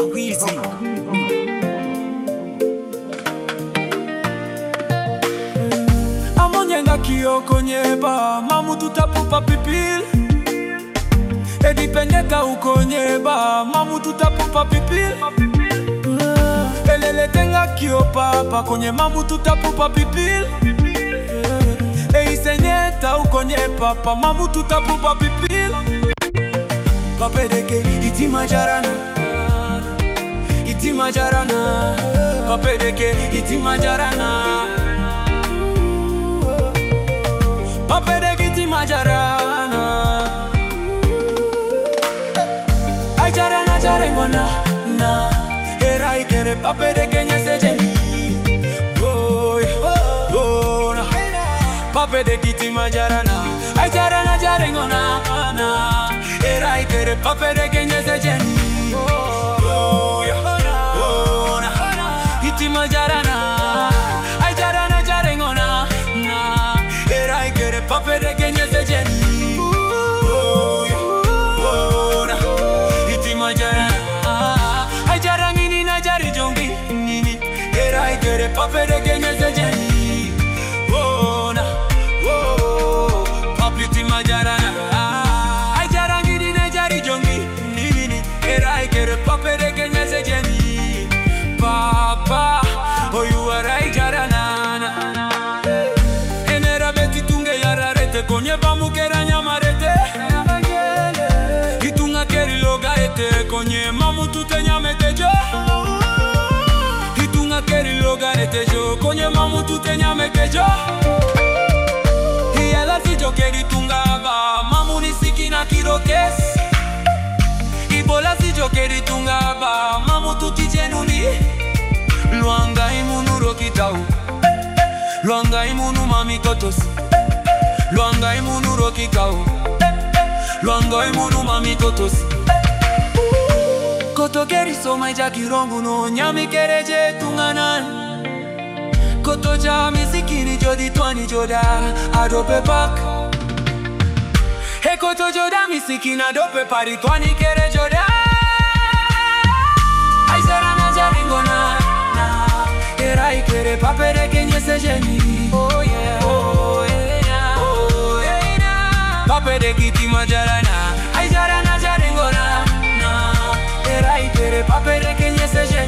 Weezy. Amonyenga kioko nyeba mamu tutapupa pipil. Edipendeka uko nyeba mamu tutapupa pipil. Elele tenga kio papa konye mamu tutapupa pipil. Eisenyeta uko nye papa mamu tutapupa pipil. Papedeke iti majarana, iti majarana. Papedeke iti majarana, papedeke iti majarana. Ay jarana jarengona na era ikere papedeke nyesejeni. Boy oh na papedeke iti majarana. Ay jarana jarengona na era ikere papedeke nyesejeni. Iti majarana. Ay jarana jarengona na era ikere papedeke nyesejeni. Iti majarana. Ay jarangini na jari jongi nini era ikere papedeke nyesejeni. Papi iti majarana. Ay jarangini na jari jongi nini era ikere papedeke nyesejeni. Papa, oh you are right jarana. Enera beti tunge yararete konye bamukera nyamarete. Itunga keri loga ete konye mamu tute nyamete jo. Itunga keri loga ete jo konye mamu tute nyamete jo. Hiela si jo keri tunga ba mamu nisiki na kirokes. Ibola si jo keri tunga ba mamu tuti jenuni. Luanga imunu rokitau, luanga imunu mami kotos, luanga imunu rokikau, luanga imunu mami kotos. Koto keri soma ija kirongu no nyami kereje tunganan. Koto ja misikini jodi twani joda adope pak. He koto joda misikini adope pari twani kere joda. Ay jarana jaringona era ikere papedeke nyesejeni. Oh yeah, oh yeah, oh yeah. Papedeke iti majarana. Ay jarana jarengona na era ikere papedeke nyesejeni.